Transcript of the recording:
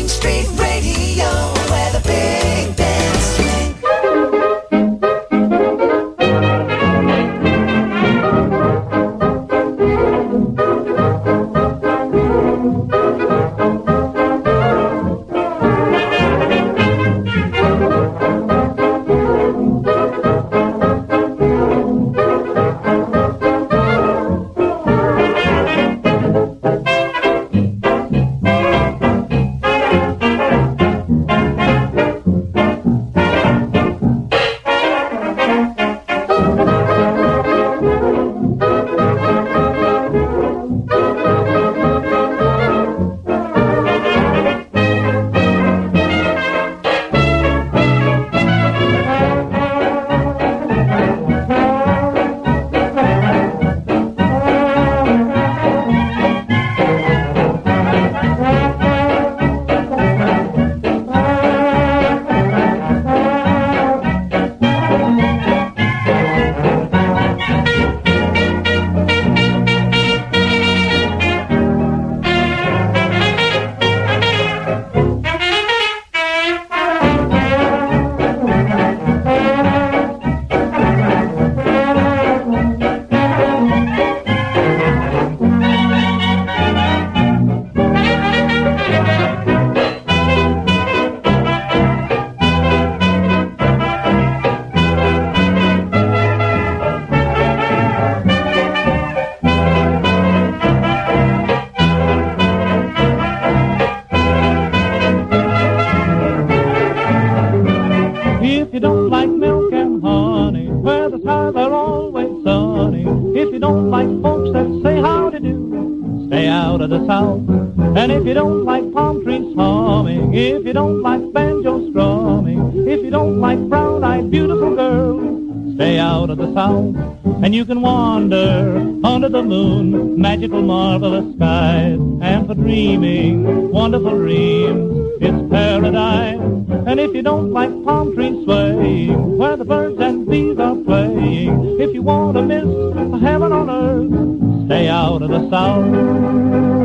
Main Street Radio, where the big band swing. If you don't like milk and honey, where the skies are always sunny. If you don't like folks that say howdy do, stay out of the South. And if you don't like palm trees humming, if you don't like banjo strumming, if you don't like brown-eyed beautiful girls, stay out of the South. And you can wander under the moon, magical marvelous skies, and for dreaming wonderful dreams, it's paradise. And if you don't like palm trees swaying, where the birds and bees are playing, if you want to miss heaven on earth, stay out of the South.